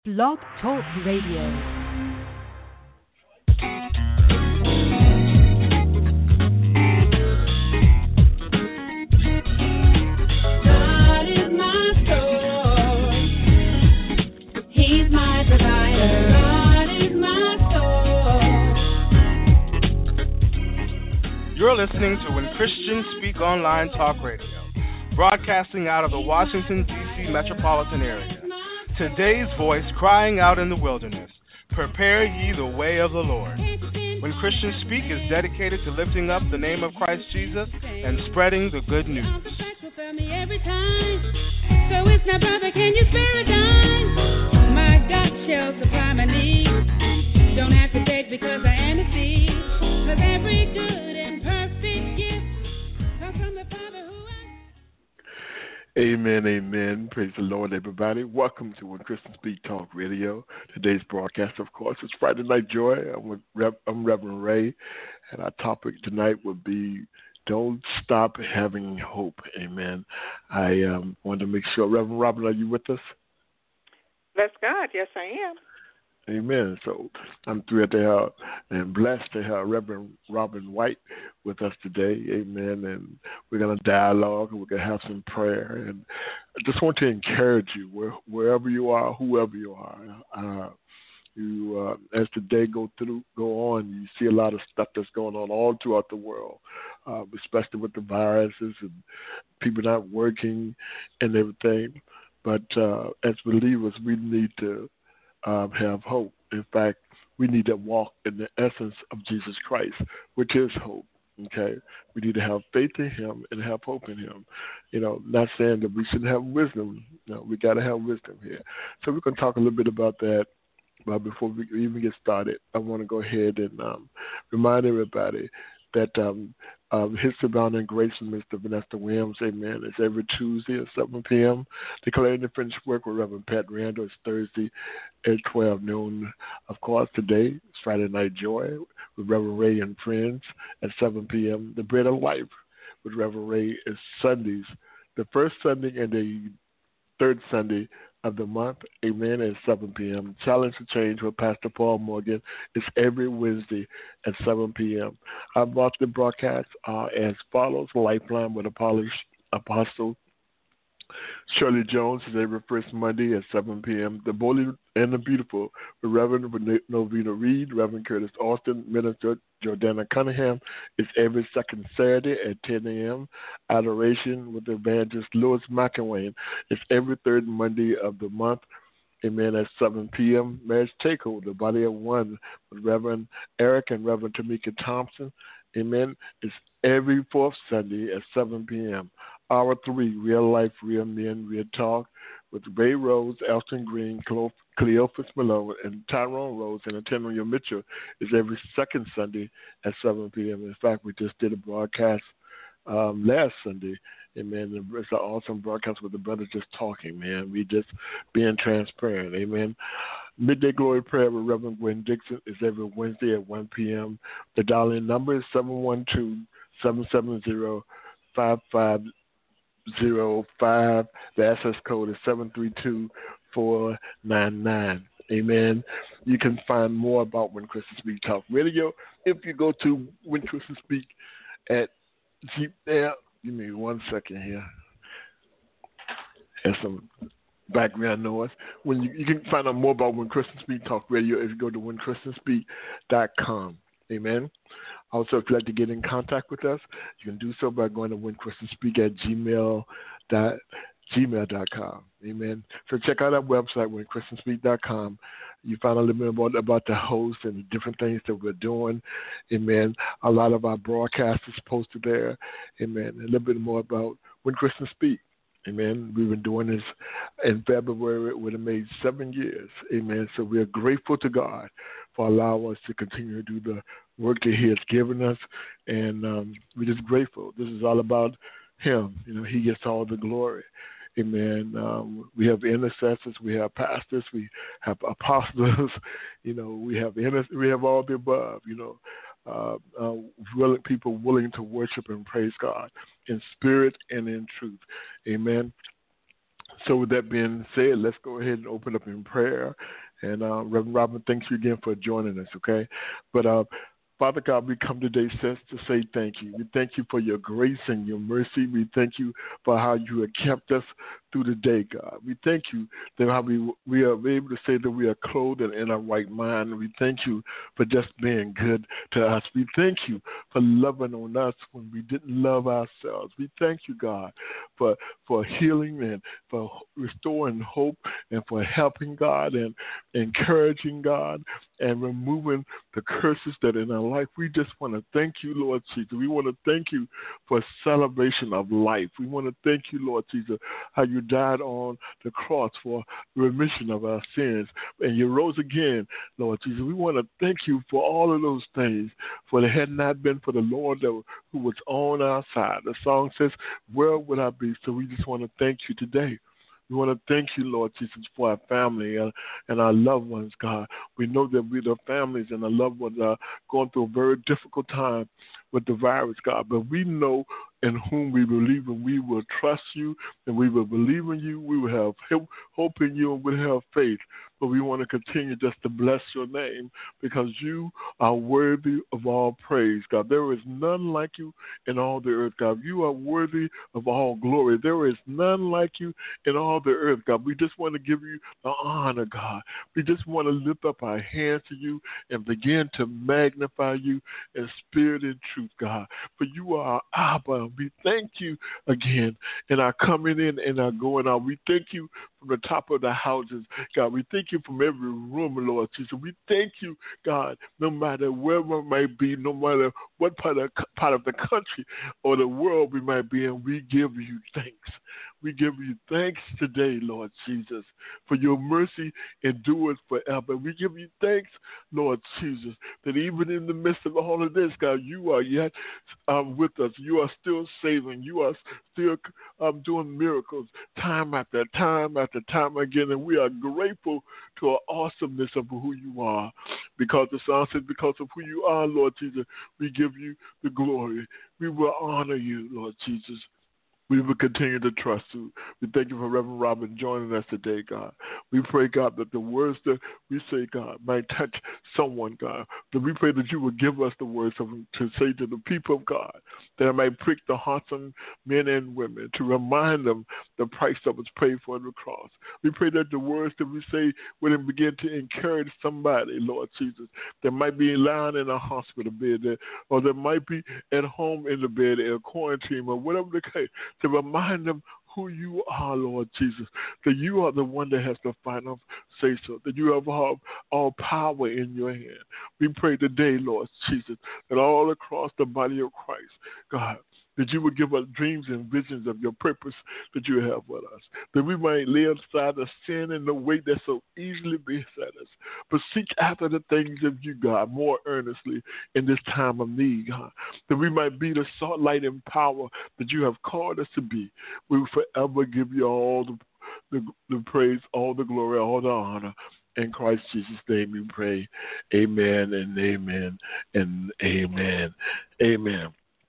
Blog Talk Radio. You're listening to When Christians Speak Online Talk Radio, broadcasting out of the Washington, D.C. metropolitan area. Today's voice crying out in the wilderness, prepare ye the way of the Lord. When Christians Speak is dedicated to lifting up the name of Christ Jesus and spreading the good news. So it's now, brother, can you spare a dime? My God shall supply my needs. Don't have to beg because I am a seed. 'Cause every good and perfect gift comes from the Father who has... Amen, amen. Praise the Lord, everybody. Welcome to When Christians Speak Talk Radio. Today's broadcast, of course, is Friday Night Joy. I'm Reverend Ray, and our topic tonight would be Don't Stop Having Hope. Amen. I wanted to make sure, Reverend Robin, are you with us? Bless God. Yes, I am. Amen. So I'm thrilled to have and blessed to have Reverend Robin White with us today. Amen. And we're going to dialogue and we're going to have some prayer. And I just want to encourage you, wherever you are, whoever you are. As the day go on, you see a lot of stuff that's going on all throughout the world, especially with the viruses and people not working and everything. But as believers, we need to have hope. In fact, we need to walk in the essence of Jesus Christ, which is hope. Okay, we need to have faith in Him and have hope in Him. Not saying that we shouldn't have wisdom. No, we got to have wisdom here. So we're going to talk a little bit about that. But before we even get started, I want to go ahead and remind everybody that History Bound in Grace with Mr. Vanessa Williams, amen, is every Tuesday at 7 p.m. Declaring the Finished Work with Reverend Pat Randall is Thursday at 12 noon. Of course, today is Friday Night Joy with Reverend Ray and Friends at 7 p.m. The Bread of Life with Reverend Ray is Sundays, the first Sunday and the third Sunday of the month, amen, at 7 p.m. Challenge to Change with Pastor Paul Morgan is every Wednesday at 7 p.m. Our monthly broadcasts are as follows. Lifeline with Apostle Shirley Jones is every first Monday at 7 p.m. The Bold and the Beautiful with Reverend Novena Reed, Reverend Curtis Austin, Minister Jordana Cunningham is every second Saturday at 10 a.m. Adoration with Evangelist Louis McElwain is every third Monday of the month, amen, at 7 p.m. Marriage Takeover, the Body of One with Reverend Eric and Reverend Tamika Thompson, amen, is every fourth Sunday at 7 p.m. Hour 3, Real Life, Real Men, Real Talk with Ray Rose, Elton Green, Cleophas Malone, and Tyrone Rose and Antonio Mitchell is every second Sunday at 7 p.m. In fact, we just did a broadcast last Sunday, amen. It's an awesome broadcast with the brothers just talking, man. We just being transparent, amen. Midday Glory Prayer with Reverend Gwen Dixon is every Wednesday at 1 p.m. The dial-in number is 712-770-5505. The access code is 732499. Amen. You can find more about When Christians Speak Talk Radio if you go to When Christians Speak at Gmail. Give me 1 second here. There's some background noise. When you can find out more about When Christians Speak Talk Radio if you go to whenchristianspeak.com. Amen. Also, if you'd like to get in contact with us, you can do so by going to whenchristianspeak at gmail.com. Amen. So check out our website, whenchristianspeak.com. You find a little bit about the host and the different things that we're doing. Amen. A lot of our broadcasts is posted there. Amen. A little bit more about When Christians Speak. Amen. We've been doing this in February. It would have made 7 years. Amen. So we are grateful to God for allowing us to continue to do the work that He has given us. And we're just grateful. This is all about Him. He gets all the glory. Amen. We have intercessors. We have pastors. We have apostles. We have all the above. People willing to worship and praise God in spirit and in truth. Amen. So with that being said, let's go ahead and open up in prayer. And Reverend Robin, thanks you again for joining us, okay? But Father God, we come today just to say thank you. We thank you for your grace and your mercy. We thank you for how you have kept us through the day, God. We thank you that how we are able to say that we are clothed and in our right mind. We thank you for just being good to us. We thank you for loving on us when we didn't love ourselves. We thank you, God, for healing and for restoring hope and for helping, God, and encouraging, God, and removing the curses that are in our life. We just want to thank you, Lord Jesus. We want to thank you for celebration of life. We want to thank you, Lord Jesus, how you died on the cross for remission of our sins, and you rose again, Lord Jesus. We want to thank you for all of those things, for it had not been for the Lord who was on our side. The song says, where would I be? So we just want to thank you today. We want to thank you, Lord Jesus, for our family and our loved ones, God. We know that the families and our loved ones are going through a very difficult time with the virus, God. But we know in whom we believe, and we will trust you, and we will believe in you. We will have hope in you, and we'll have faith. But we want to continue just to bless your name because you are worthy of all praise, God. There is none like you in all the earth, God. You are worthy of all glory. There is none like you in all the earth, God. We just want to give you the honor, God. We just want to lift up our hands to you and begin to magnify you in spirit and truth, God. For you are our Abba. We thank you again in our coming in and our going out. We thank you from the top of the houses, God. We thank you from every room, Lord Jesus. We thank you, God, no matter where we might be, no matter what part of the country or the world we might be in, we give you thanks. We give you thanks today, Lord Jesus, for your mercy endures forever. We give you thanks, Lord Jesus, that even in the midst of all of this, God, you are yet with us. You are still saving. You are still doing miracles time after time after time again. And we are grateful to the awesomeness of who you are. Because the song says, because of who you are, Lord Jesus, we give you the glory. We will honor you, Lord Jesus. We will continue to trust you. We thank you for Reverend Robin joining us today, God. We pray, God, that the words that we say, God, might touch someone, God. That we pray that you will give us the words to say to the people of God, that it might prick the hearts of men and women, to remind them the price that was paid for on the cross. We pray that the words that we say will begin to encourage somebody, Lord Jesus, that might be lying in a hospital bed, or that might be at home in the bed, in a quarantine, or whatever the case, to remind them who you are, Lord Jesus, that you are the one that has the final say-so, that you have all power in your hand. We pray today, Lord Jesus, that all across the body of Christ, God, that you would give us dreams and visions of your purpose that you have with us, that we might lay aside the sin and the weight that so easily beset us, but seek after the things of you, God, more earnestly in this time of need, God, that we might be the salt, light, and power that you have called us to be. We will forever give you all the praise, all the glory, all the honor. In Christ Jesus' name we pray. Amen and amen and amen. Amen.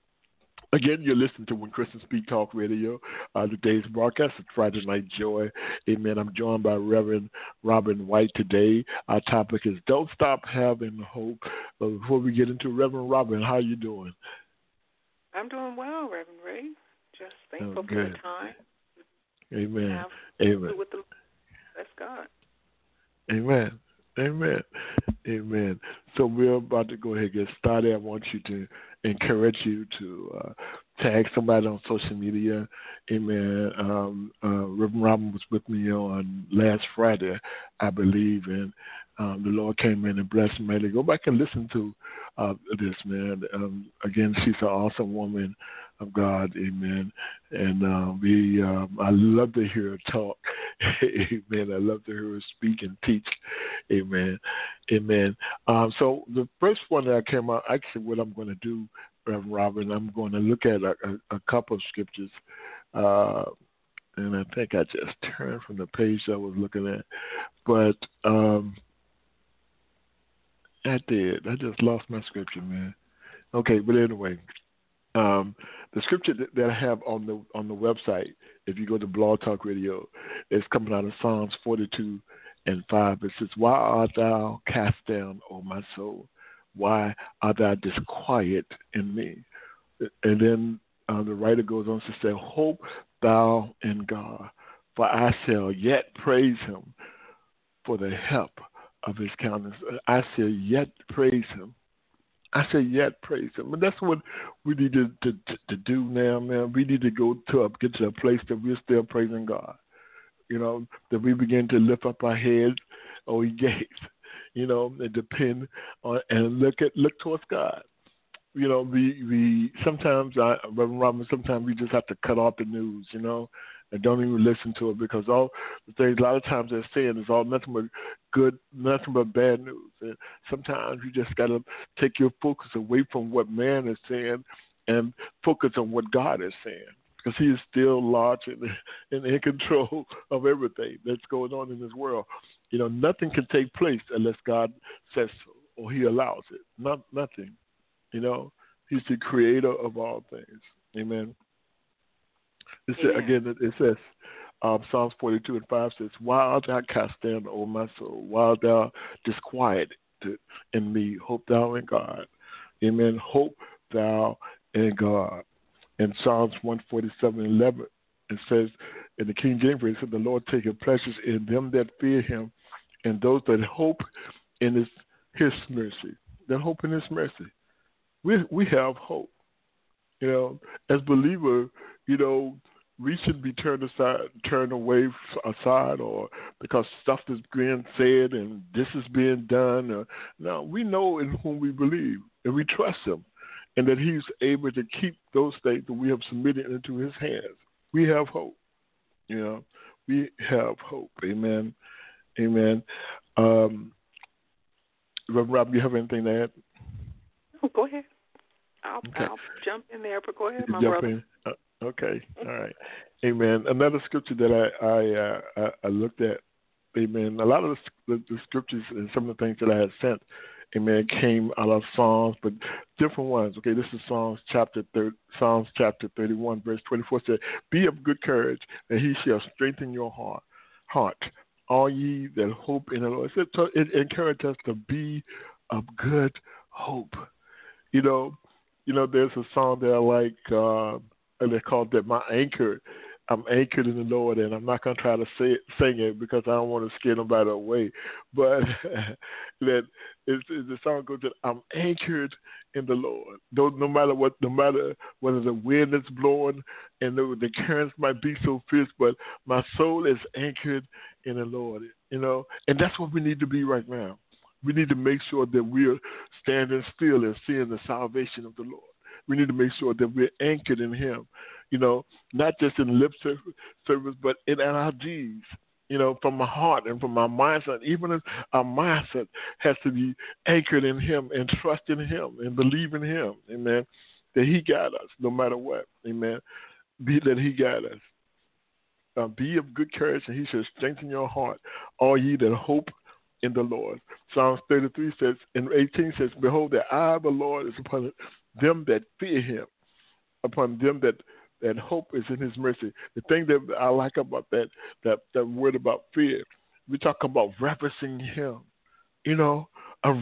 Again, you're listening to When Christians Speak Talk Radio. Today's broadcast is Friday Night Joy. Amen. I'm joined by Reverend Robin White today. Our topic is Don't Stop Having Hope. Before we get into Reverend Robin, how are you doing? I'm doing well, Reverend Ray. Just thankful for the time. Amen. Amen. Bless God. Amen. Amen. Amen. So we're about to go ahead and get started. I want you to encourage you to tag somebody on social media. Amen. Reverend Robin was with me on last Friday, I believe, and the Lord came in and blessed me. Go back and listen to this, man. Again, she's an awesome woman of God, amen. And I love to hear her talk, amen. I love to hear her speak and teach, amen, amen. So the first one that I came out, actually, what I'm going to do, Reverend Robin, I'm going to look at a couple of scriptures, and I think I just turned from the page I was looking at, but I did. I just lost my scripture, man. Okay, but anyway. The scripture that I have on the website, if you go to Blog Talk Radio, it's coming out of Psalms 42:5. It says, "Why art thou cast down, O my soul? Why art thou disquiet in me?" And then the writer goes on to say, "Hope thou in God, for I shall yet praise him for the help of his countenance." I shall yet praise him. I say yet praise him. And that's what we need to do now, man. We need to get to a place that we're still praising God. That we begin to lift up our heads or gaze, and depend on and look towards God. We sometimes, Reverend Robin, sometimes we just have to cut off the news, and don't even listen to it, because all the things a lot of times they're saying is all nothing but good, nothing but bad news. And sometimes you just got to take your focus away from what man is saying and focus on what God is saying, because he is still large and in control of everything that's going on in this world. Nothing can take place unless God says so or he allows it. Nothing. He's the creator of all things. Amen. It says, Psalms 42:5 says, "Why art thou cast down, O my soul? Why art thou disquieted in me? Hope thou in God." Amen. Hope thou in God. In Psalms 147:11, it says, in the King James Version, it says, "The Lord taketh pleasures in them that fear him, and those that hope in his mercy." That hope in his mercy. We have hope. As believers, we shouldn't be turned away aside, or because stuff is being said and this is being done. No, we know in whom we believe, and we trust him, and that he's able to keep those things that we have submitted into his hands. We have hope. We have hope. Amen. Amen. Reverend Rob, you have anything to add? Oh, go ahead. I'll jump in there, but go ahead, my jump brother. In? Okay, all right. Amen. Another scripture that I looked at, amen, a lot of the scriptures and some of the things that I had sent, amen, came out of Psalms, but different ones. Okay, this is Psalms chapter 31, verse 24 says, "Be of good courage, and he shall strengthen your heart. All ye that hope in the Lord." It encourages us to be of good hope. There's a song that I like, and they called that "My Anchor." I'm anchored in the Lord, and I'm not going to try to sing it because I don't want to scare nobody away. But that the song goes that I'm anchored in the Lord. No matter whether the wind is blowing and the currents might be so fierce, but my soul is anchored in the Lord. And that's what we need to be right now. We need to make sure that we're standing still and seeing the salvation of the Lord. We need to make sure that we're anchored in him, not just in lip service, but in our deeds, from our heart and from our mindset. Even our mindset has to be anchored in him and trust in him and believe in him, amen, that he guide us no matter what, amen, that he guide us. Be of good courage, and he shall strengthen your heart, all ye that hope in the Lord. Psalms 33 says, and 18 says, "Behold, the eye of the Lord is upon them that fear him, upon them that hope is in his mercy." The thing that I like about that word about fear, we talk about reverencing him, a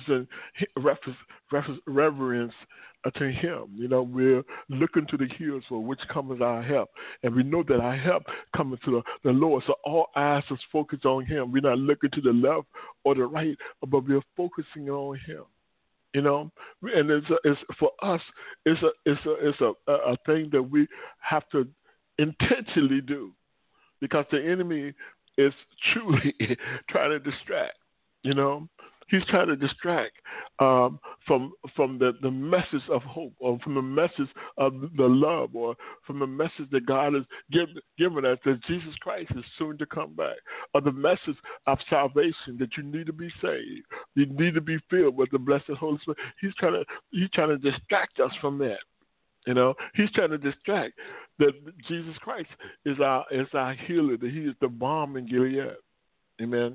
reverence to him. We're looking to the hills for which comes our help, and we know that our help comes to the Lord. So all eyes is focused on him. We're not looking to the left or the right, but we're focusing on him. And it's for us. It's a thing that we have to intentionally do, because the enemy is truly trying to distract. He's trying to distract from the message of hope, or from the message of the love, or from the message that God has given us, that Jesus Christ is soon to come back, or the message of salvation, that you need to be saved, you need to be filled with the blessed Holy Spirit. He's trying to distract us from that. He's trying to distract that Jesus Christ is our healer, that he is the balm in Gilead. Amen.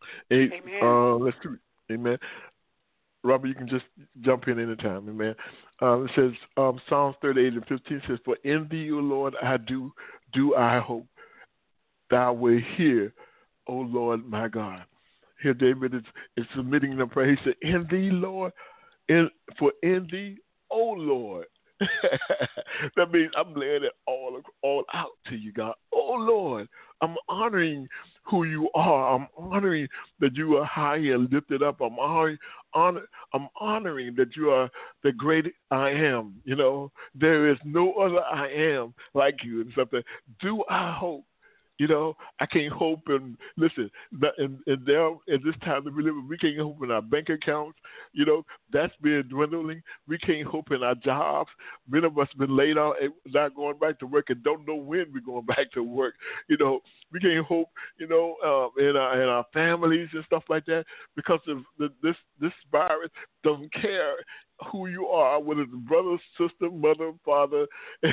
Amen. Let's do it. Amen. Robert, you can just jump in anytime. Amen. It says Psalms 38 and 15 says, "For in thee, O Lord, do I hope. Thou wilt hear, O Lord my God." Here David is submitting the prayer. He said, "In thee, Lord, for in thee, O Lord." That means I'm laying it all out to you, God. Oh Lord, I'm honoring who you are. I'm honoring that you are high and lifted up. I'm honoring that you are the great I am. You know, there is no other I am like you and something. Do I hope? You know, I can't hope and listen. And there, at this time that we live in, we can't hope in our bank accounts. You know, that's been dwindling. We can't hope in our jobs. Many of us have been laid off, not going back to work, and don't know when we're going back to work. You know, we can't hope. You know, in our families and stuff like that, because of this virus doesn't care who you are, whether it's brother, sister, mother, father,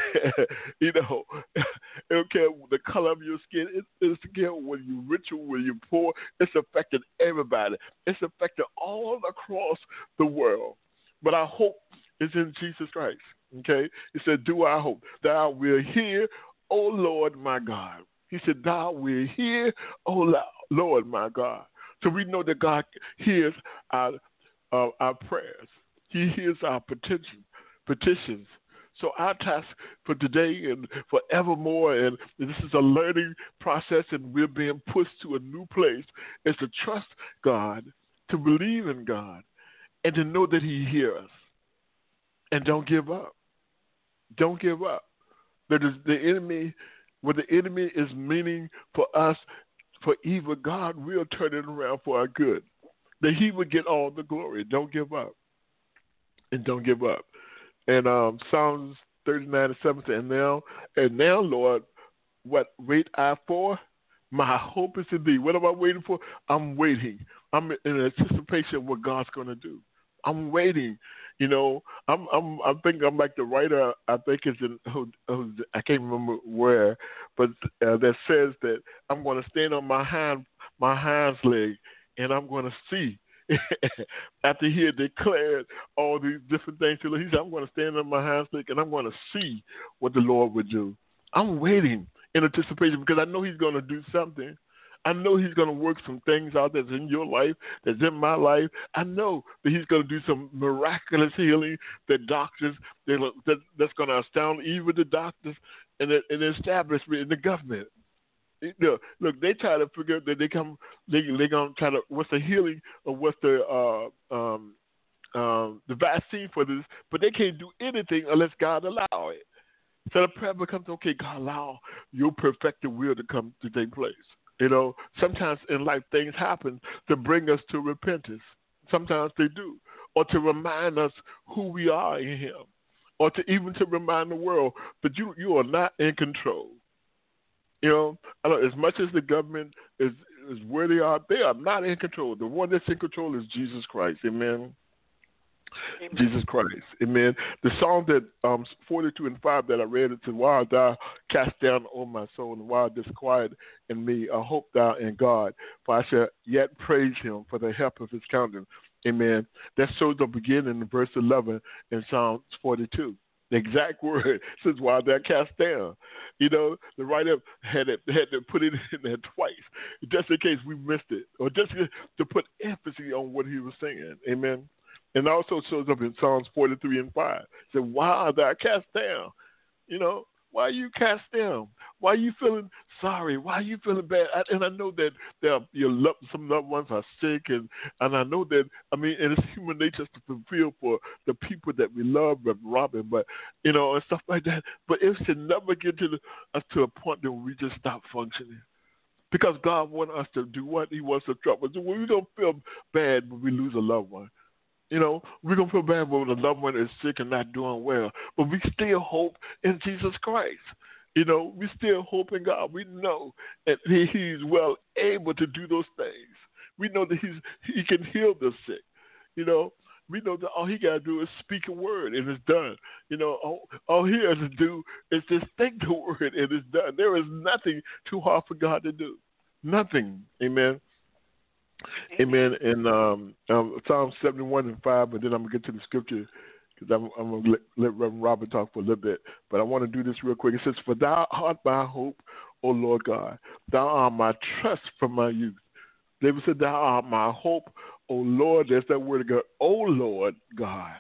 you know, it don't care the color of your skin. It's care whether you're rich or whether you're poor. It's affected everybody. It's affected all across the world. But our hope is in Jesus Christ. Okay? He said, "Do I hope thou wilt hear, O Lord my God." He said, "Thou wilt hear, O Lord my God." So we know that God hears our prayers. He hears our petitions. So our task for today and forevermore, and this is a learning process, and we're being pushed to a new place, is to trust God, to believe in God, and to know that He hears us. And don't give up. Don't give up. That is the enemy. What the enemy is meaning for us for evil, God will turn it around for our good. That He would get all the glory. Don't give up. And don't give up. And Psalms 39:7 says, and now, Lord, what wait I for? My hope is in thee. What am I waiting for? I'm waiting. I'm in anticipation of what God's going to do. I'm waiting. You know, I think I'm like the writer. I think it's in I can't remember where, but that says that I'm going to stand on my hind leg, and I'm going to see. After he had declared all these different things, he said, "I'm going to stand on my hind leg and I'm going to see what the Lord would do." I'm waiting in anticipation because I know He's going to do something. I know He's going to work some things out that's in your life, that's in my life. I know that He's going to do some miraculous healing that doctors, that's going to astound even the doctors and the establishment and the government. Look, they try to figure that they're gonna try to what's the healing or what's the vaccine for this, but they can't do anything unless God allow it. So the prayer becomes, okay, God, allow your perfected will to come to take place. You know, sometimes in life things happen to bring us to repentance. Sometimes they do, or to remind us who we are in Him, or to even to remind the world that you are not in control. You know, as much as the government is where they are not in control. The one that's in control is Jesus Christ. Amen. Amen. Jesus Christ. Amen. The song that 42:5 that I read, it said, "While thou cast down, O my soul, and while disquiet in me, I hope thou in God, for I shall yet praise Him for the help of His countenance." Amen. That shows up again in verse 11 in Psalms 42. The exact word says, "While they're cast down." You know, the writer had to put it in there twice, just in case we missed it, or just to put emphasis on what he was saying. Amen. And also shows up in Psalms 43:5. It said, "While they're cast down," you know, why are you cast down? Why are you feeling sorry? Why are you feeling bad? And I know that some loved ones are sick, and I know that, and it's human nature to feel for the people that we love, Robin, but, and stuff like that. But it should never get us to a point that we just stop functioning. Because God wants us to do what? He wants to trouble us. We don't feel bad when we lose a loved one. We're going to feel bad when the loved one is sick and not doing well. But we still hope in Jesus Christ. We still hope in God. We know that He's well able to do those things. We know that He can heal the sick. We know that all He got to do is speak a word and it's done. All He has to do is just think the word and it's done. There is nothing too hard for God to do. Nothing. Amen. Amen. In Psalm 71:5, but then I'm going to get to the scripture because I'm going to let Reverend Robert talk for a little bit, but I want to do this real quick. It says, "For thou art my hope, O Lord God. Thou art my trust from my youth." David said, "Thou art my hope, O Lord." There's that word again, O Lord God.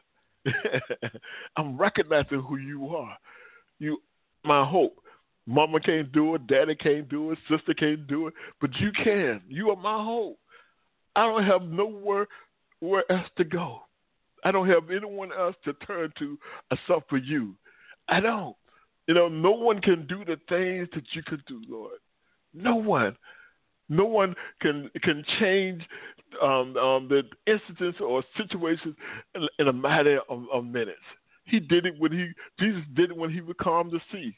I'm recognizing who you are. You, my hope. Mama can't do it, daddy can't do it, sister can't do it, but you can. You are my hope. I don't have nowhere else to go. I don't have anyone else to turn to except for you. I don't. No one can do the things that you could do, Lord. No one. No one can change the instances or situations in a matter of minutes. He did it Jesus did it when he would calm the sea.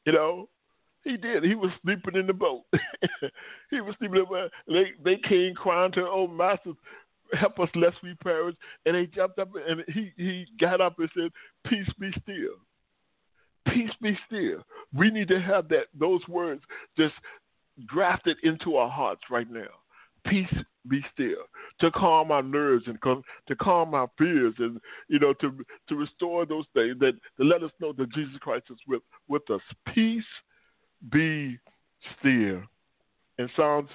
He did. He was sleeping in the boat. He was sleeping in the boat. They came crying to, "Oh, Master, help us lest we perish." And they jumped up and he got up and said, "Peace be still. Peace be still." We need to have those words just grafted into our hearts right now. Peace be still, to calm our nerves and to calm our fears, and to restore those things, that to let us know that Jesus Christ is with us. Peace be still. In Psalms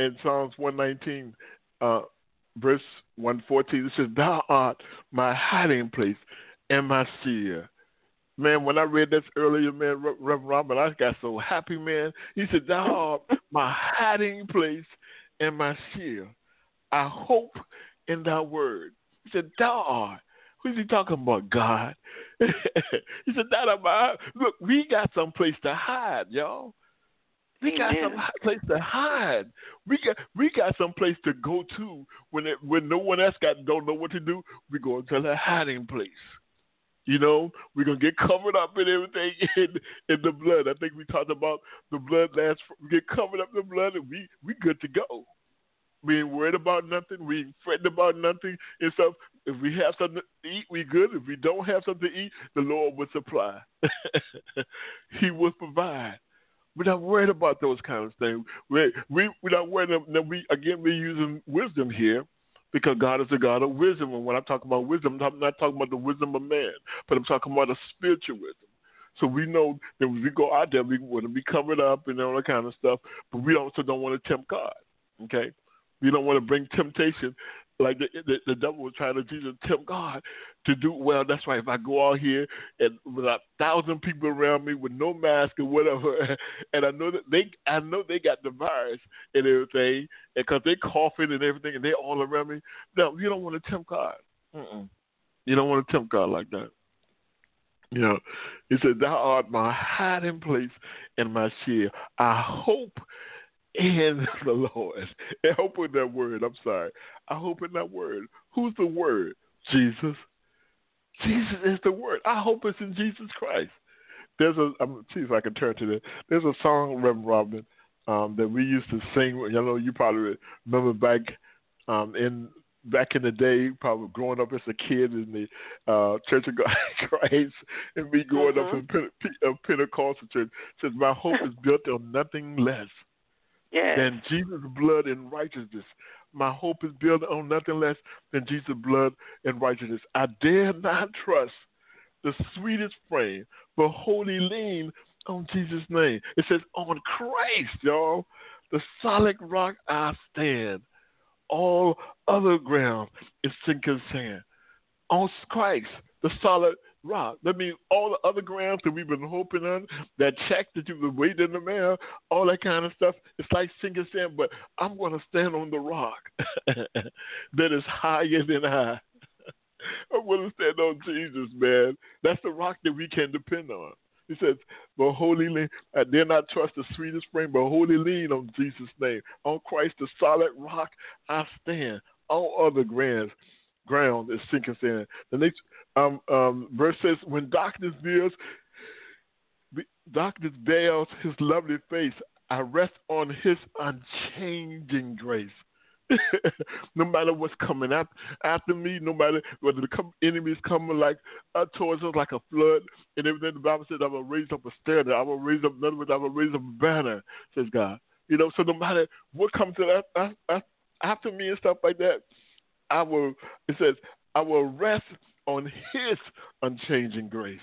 119, verse 114, it says, "Thou art my hiding place and my shield." Man, when I read this earlier, man, Reverend Robert, I got so happy, man. He said, "Thou art my hiding place and my shield. I hope in thy word." He said, "Thou art." Who's he talking about? God. He said, "Thou art my." Look, we got some place to hide, y'all. We got some place to hide. We got some place to go to when no one else don't know what to do. We go to the hiding place. We're going to get covered up in everything in the blood. I think we talked about the blood last. We get covered up in the blood, and we good to go. We ain't worried about nothing. We ain't fretting about nothing and stuff. If we have something to eat, we good. If we don't have something to eat, the Lord will supply. He will provide. We're not worried about those kind of things. We're not worried. We're using wisdom here, because God is a God of wisdom. And when I talk about wisdom, I'm not talking about the wisdom of man, but I'm talking about a spiritual wisdom. So we know that when we go out there, we want to be covered up and all that kind of stuff, but we also don't want to tempt God, okay? We don't want to bring temptation like the devil was trying to tempt God to do well. That's right. If I go out here and with 1,000 people around me with no mask or whatever, and I know they got the virus and everything, and because they coughing and everything, and they all around me. No, you don't want to tempt God. You don't want to tempt God like that. He said, "Thou art my hiding place and my shield. I hope in the Lord." I hope in that word. I'm sorry. I hope in that word. Who's the word? Jesus. Jesus is the word. I hope it's in Jesus Christ. I'm going to see if I can turn to that. There's a song, Reverend Robin, that we used to sing. You probably remember back in the day, probably growing up as a kid in the Church of God Christ, and me growing up in a Pentecostal church. It says, "My hope is built on nothing less than Jesus' blood and righteousness. My hope is built on nothing less than Jesus' blood and righteousness. I dare not trust the sweetest frame, but wholly lean on Jesus' name." It says, "On Christ, y'all, the solid rock I stand. All other ground is sinking sand." On Christ, the solid rock. That means all the other grounds that we've been hoping on, that check that you've been waiting in the mail, all that kind of stuff, it's like sinking sand. But I'm going to stand on the rock that is higher than I. I'm going to stand on Jesus, man. That's the rock that we can depend on. He says, "But wholly lean, I dare not trust the sweetest frame, but wholly lean on Jesus' name. On Christ, the solid rock I stand. All other ground is sinking sand." The next verse says, "When darkness veils his lovely face, I rest on his unchanging grace." No matter what's coming after me, no matter whether the enemies coming like towards us like a flood and everything, the Bible says, "I will raise up a standard. I will raise up, in other words, I will raise up a banner," says God. So no matter what comes to after me and stuff like that, it says, "I will rest on His unchanging grace.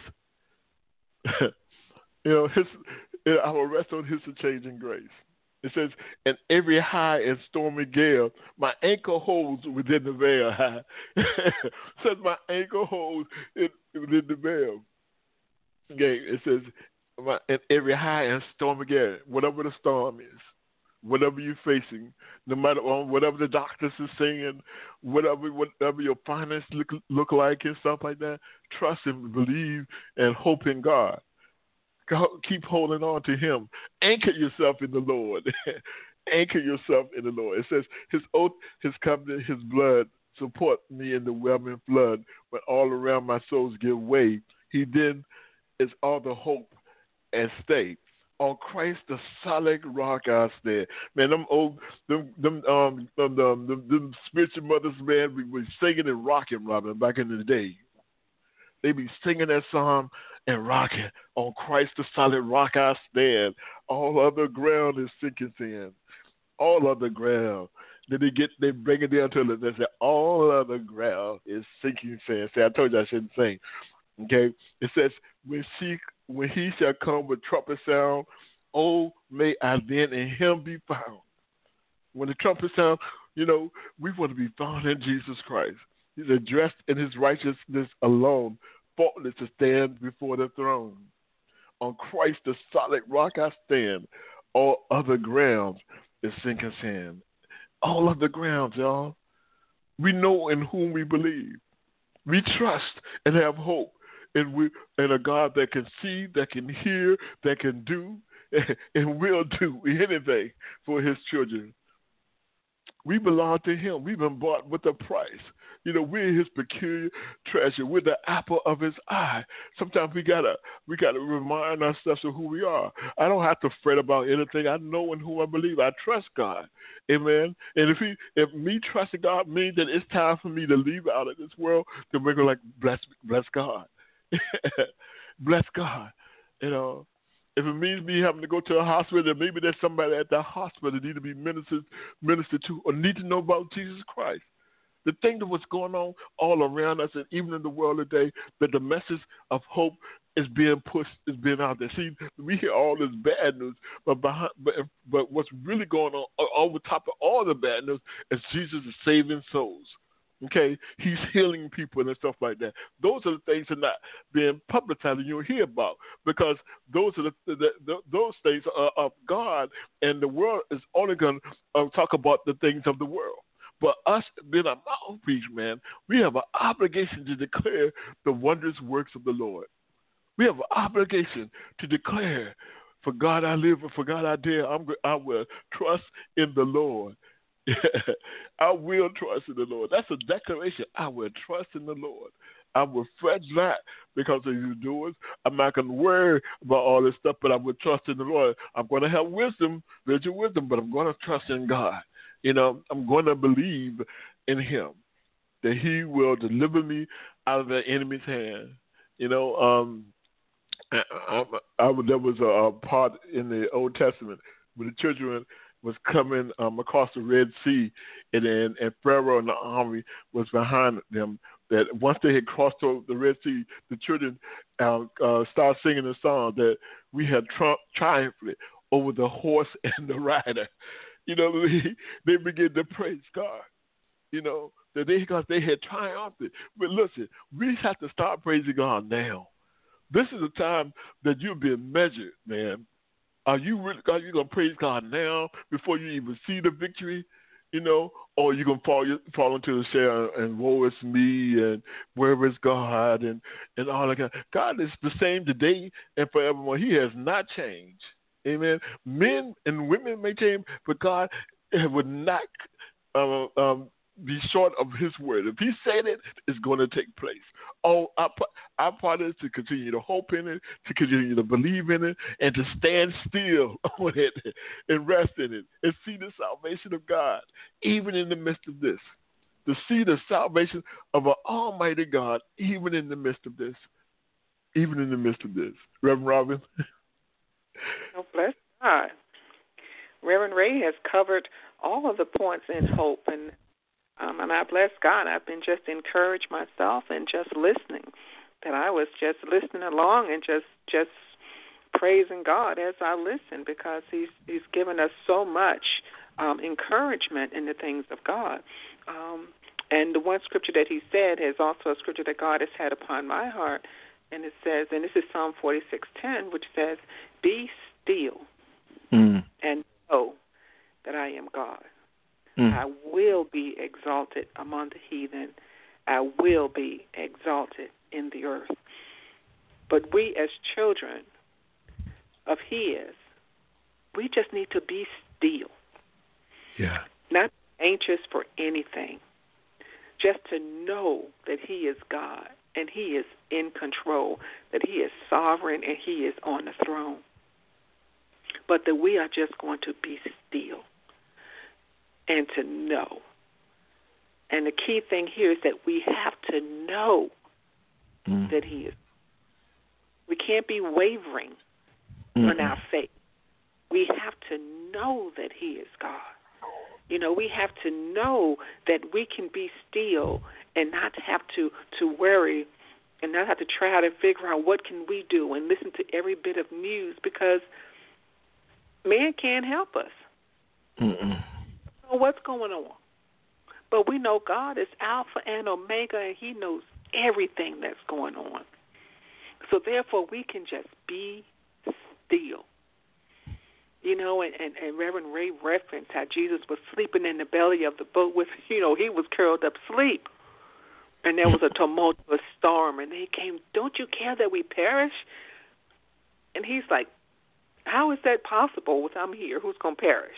I will rest on His unchanging grace. It says, in every high and stormy gale, my anchor holds within the veil. Says my anchor holds within the veil. Okay, it says, in every high and stormy gale, whatever the storm is, whatever you're facing, no matter whatever the doctors are saying, whatever your finances look like and stuff like that, trust and believe and hope in God. Keep holding on to Him. Anchor yourself in the Lord. Anchor yourself in the Lord. It says, His oath, His covenant, His blood support me in the whelming flood. When all around my souls give way, He then is all the hope and stay. On Christ, the solid rock I stand. Man, them spiritual mothers, man, we were singing and rocking, Robin, back in the day. They be singing that song and rocking. On Christ, the solid rock I stand. All other ground is sinking sand. All other ground. Then they bring it down to it. They say, all other ground is sinking sand. See, I told you I shouldn't sing. Okay? It says, when He shall come with trumpet sound, oh, may I then in Him be found. When the trumpet sound, we want to be found in Jesus Christ. He's addressed in His righteousness alone, faultless to stand before the throne. On Christ, the solid rock I stand. All other grounds is sinking sand. All other grounds, y'all. We know in whom we believe. We trust and have hope in a God that can see, that can hear, that can do, and will do anything for His children. We belong to Him. We've been bought with a price. We're His peculiar treasure. We're the apple of His eye. Sometimes we gotta remind ourselves of who we are. I don't have to fret about anything. I know in whom I believe. I trust God. Amen. And if me trusting God means that it's time for me to leave out of this world, then we're gonna bless God. Bless God. If it means me having to go to a hospital, then maybe there's somebody at that hospital that need to be ministered to or need to know about Jesus Christ. The thing that was going on all around us and even in the world today, that the message of hope is being pushed, is being out there. See, we hear all this bad news, but what's really going on over top of all the bad news is Jesus is saving souls. Okay, He's healing people and stuff like that. Those are the things that are not being publicized and you'll hear about, because those are those things are of God, and the world is only going to talk about the things of the world. But us being a mouthpiece, man, we have an obligation to declare the wondrous works of the Lord. We have an obligation to declare, for God I live and for God I dare. I will trust in the Lord. I will trust in the Lord. That's a declaration. I will trust in the Lord. I will fret not because of His doers. I'm not going to worry about all this stuff, but I will trust in the Lord. I'm going to have wisdom, spiritual wisdom, but I'm going to trust in God. I'm going to believe in Him, that He will deliver me out of the enemy's hand. There was a part in the Old Testament where the children was coming across the Red Sea, and Pharaoh and the army was behind them. That once they had crossed over the Red Sea, the children started singing a song that we had triumphed over the horse and the rider. They began to praise God. That because they had triumphed. But listen, we have to start praising God now. This is a time that you're being measured, man. Are you going to praise God now before you even see the victory, or you going to fall into the share and woe is me and where is God and all that. God is the same today and forevermore. He has not changed. Amen. Men and women may change, but God would not be short of His word. If He said it, it's going to take place. Our part is to continue to hope in it, to continue to believe in it, and to stand still on it and rest in it and see the salvation of God, even in the midst of this. To see the salvation of an almighty God, even in the midst of this. Even in the midst of this. Reverend Robin? Oh, bless God. Reverend Ray has covered all of the points in hope, and And I bless God. I've been just encouraged myself and just listening, that I was just listening along and just praising God as I listen, because He's given us so much encouragement in the things of God. And the one scripture that He said is also a scripture that God has had upon my heart, and it says, and this is Psalm 46:10, which says, "Be still and know that I am God. I will be exalted among the heathen. I will be exalted in the earth." But we as children of His, we just need to be still. Yeah. Not anxious for anything. Just to know that He is God and He is in control, that He is sovereign and He is on the throne. But that we are just going to be still and to know. And the key thing here is that we have to know that He is. We can't be wavering in our faith. We have to know that He is God. You know, we have to know that we can be still and not have to worry and not have to try to figure out what can we do and listen to every bit of news, because man can't help us. We don't know what's going on. But we know God is Alpha and Omega, and He knows everything that's going on. So therefore, we can just be still. You know, and Reverend Ray referenced how Jesus was sleeping in the belly of the boat with, you know, He was curled up asleep. And there was a tumultuous storm, and they came, "Don't you care that we perish?" And He's like, "How is that possible with I'm here? Who's going to perish?"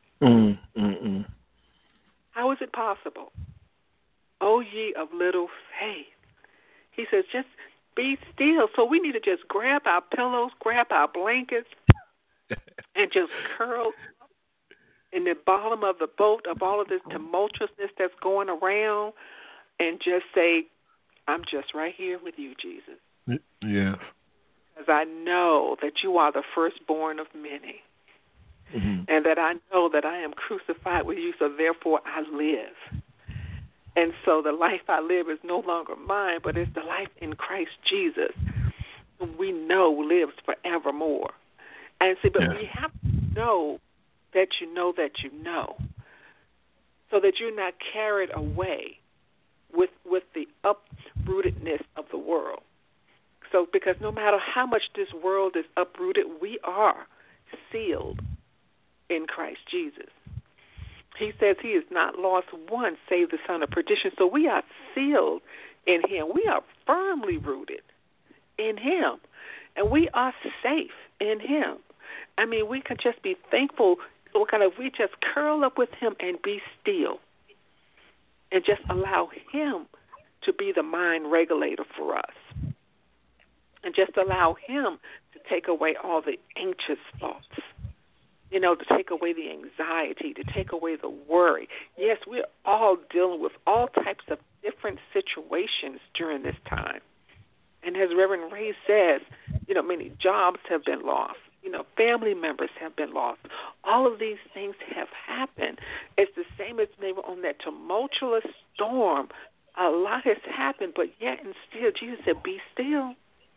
How is it possible? "O ye of little faith." He says, just be still. So we need to just grab our pillows, grab our blankets, and just curl in the bottom of the boat of all of this tumultuousness that's going around, and just say, "I'm just right here with you, Jesus." Yeah. Because I know that you are the firstborn of many. And that I know that I am crucified with you, so therefore I live. And so the life I live is no longer mine, but it's the life in Christ Jesus, whom we know lives forevermore. And see, but we have to know that you know that you know, so that you're not carried away with the uprootedness of the world. So because no matter how much this world is uprooted, we are sealed in Christ Jesus. He says He has not lost one save the son of perdition. So we are sealed in Him. We are firmly rooted in Him. And we are safe in Him. I mean, we can just be thankful. We just curl up with Him and be still. And just allow Him to be the mind regulator for us. And just allow Him to take away all the anxious thoughts. You know, to take away the anxiety, to take away the worry. Yes, we're all dealing with all types of different situations during this time. And as Reverend Ray says, you know, many jobs have been lost. You know, family members have been lost. All of these things have happened. It's the same as they were on that tumultuous storm. A lot has happened, but yet and still, Jesus said, "Be still."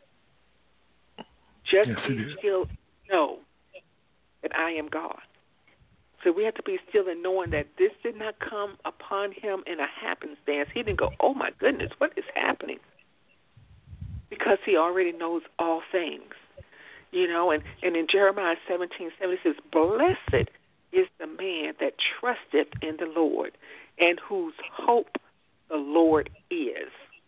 Just be still. No. That I am God. So we have to be still in knowing that this did not come upon Him in a happenstance. He didn't go, "Oh my goodness, what is happening?" Because He already knows all things. You know, and in Jeremiah 17:7 it says, "Blessed is the man that trusteth in the Lord, and whose hope the Lord is."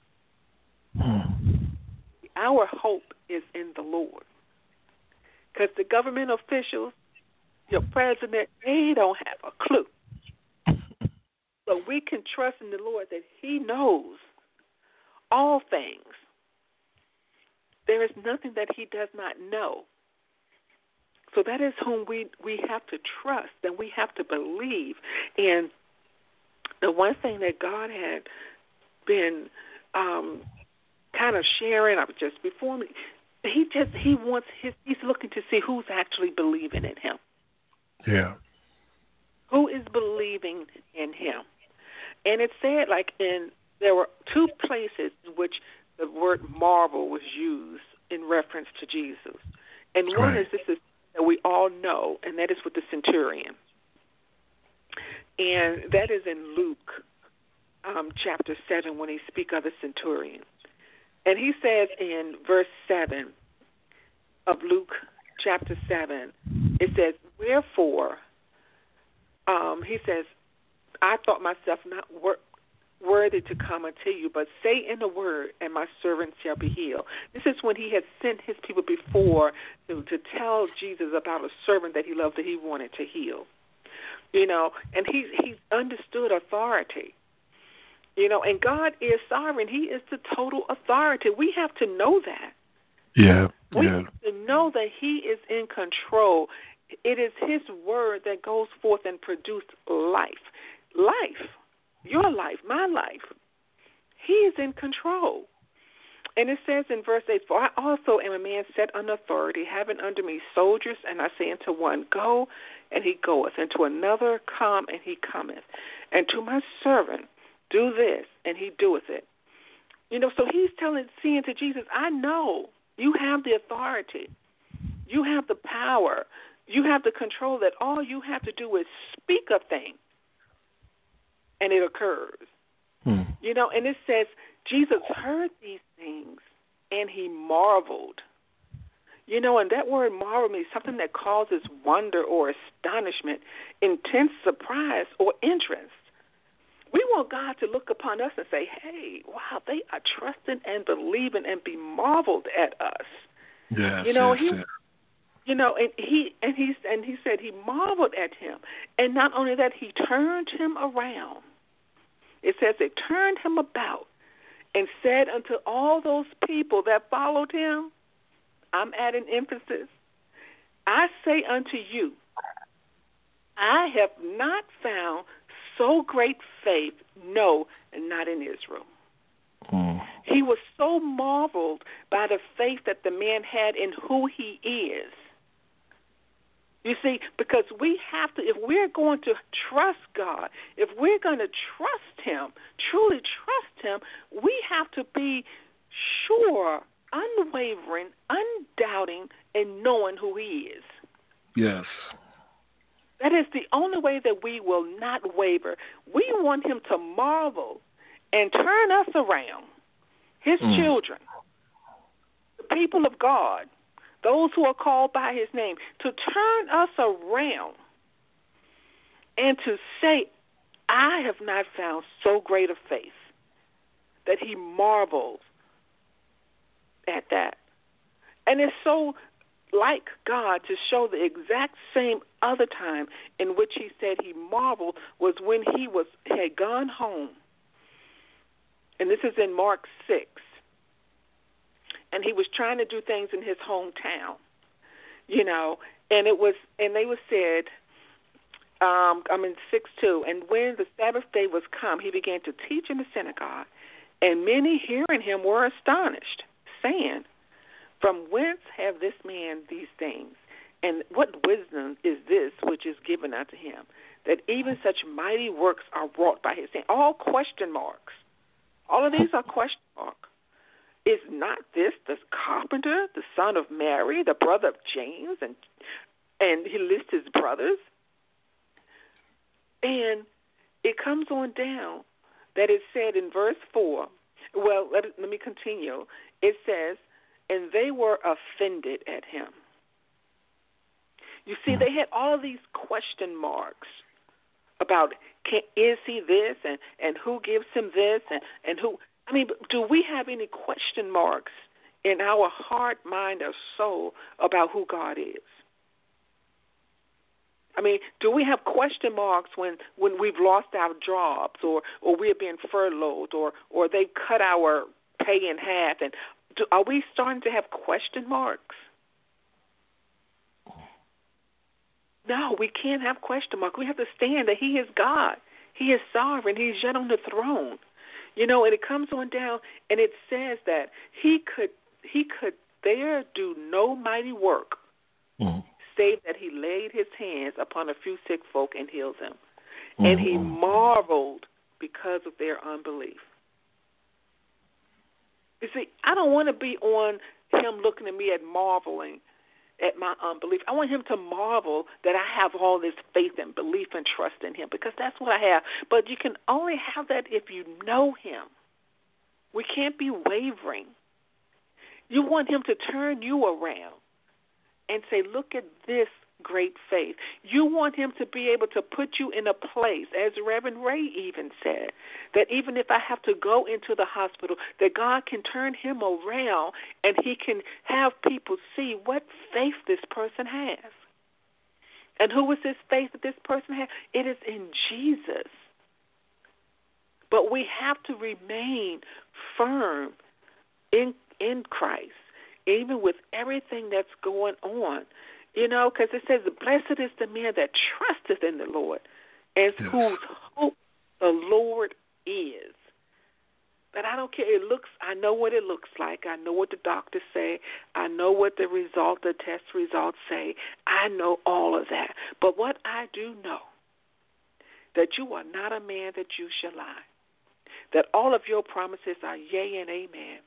Our hope is in the Lord. Because the government officials, your president, they don't have a clue. So we can trust in the Lord that He knows all things. There is nothing that He does not know. So that is whom we have to trust and we have to believe. And the one thing that God had been kind of sharing, just before me, he's looking to see who's actually believing in Him. Yeah. Who is believing in Him? And it said, there were two places in which the word marvel was used in reference to Jesus. And one is that we all know, and that is with the centurion. And that is in Luke chapter 7 when he speaks of the centurion. And he says in verse 7 of Luke chapter 7, it says, wherefore, he says, I thought myself not worthy to come unto you, but say in the word, and my servant shall be healed. This is when he had sent his people before to tell Jesus about a servant that he loved that he wanted to heal. And he understood authority. And God is sovereign. He is the total authority. We have to know that. Yeah. We have to know that he is in control. It is his word that goes forth and produces life. Life. Your life, my life. He is in control. And it says in verse 8, for I also am a man set on authority, having under me soldiers, and I say unto one, go, and he goeth, and to another, come, and he cometh, and to my servant, do this, and he doeth it. So he's saying to Jesus, I know you have the authority. You have the power. You have the control that all you have to do is speak a thing, and it occurs. And it says Jesus heard these things, and he marveled. And that word marvel means something that causes wonder or astonishment, intense surprise or interest. We want God to look upon us and say, hey, wow, they are trusting and believing and be marveled at us. Yes, and he said he marveled at him. And not only that, he turned him around. It says they turned him about and said unto all those people that followed him, I'm adding emphasis, I say unto you, I have not found so great faith, no, and not in Israel. He was so marveled by the faith that the man had in who he is. You see, because we have to, if we're going to trust God, if we're going to trust him, truly trust him, we have to be sure, unwavering, undoubting, and knowing who he is. Yes. That is the only way that we will not waver. We want him to marvel and turn us around, his children, the people of God, those who are called by his name, to turn us around and to say, I have not found so great a faith, that he marvels at that. And it's so like God to show the exact same other time in which he said he marveled was when he had gone home. And this is in Mark 6. And he was trying to do things in his hometown, and they were said, 6:2, and when the Sabbath day was come, he began to teach in the synagogue, and many hearing him were astonished, saying, from whence have this man these things? And what wisdom is this which is given unto him, that even such mighty works are wrought by his hand? All question marks. All of these are question marks. Is not this the carpenter, the son of Mary, the brother of James? And he lists his brothers. And it comes on down that it said in verse 4, well, let me continue. It says, and they were offended at him. You see, they had all these question marks about, is he this, and who gives him this, and who... do we have any question marks in our heart, mind, or soul about who God is? Do we have question marks when we've lost our jobs or we're being furloughed or they've cut our pay in half? And are we starting to have question marks? No, we can't have question marks. We have to stand that he is God. He is sovereign. He's yet on the throne. And it comes on down, and it says that he could there do no mighty work, save that he laid his hands upon a few sick folk and healed them. And he marveled because of their unbelief. You see, I don't want to be on him looking at me and marveling at my unbelief. I want him to marvel that I have all this faith and belief and trust in him, because that's what I have. But you can only have that if you know him. We can't be wavering. You want him to turn you around and say, look at this great faith. You want him to be able to put you in a place, as Reverend Ray even said, that even if I have to go into the hospital, that God can turn him around and he can have people see what faith this person has. And who is this faith that this person has? It is in Jesus. But we have to remain firm in Christ, even with everything that's going on. You know, because it says, blessed is the man that trusteth in the Lord, and whose hope the Lord is. But I don't care. I know what it looks like. I know what the doctors say. I know what the test results say. I know all of that. But what I do know, that you are not a man that you shall lie, that all of your promises are yea and amen,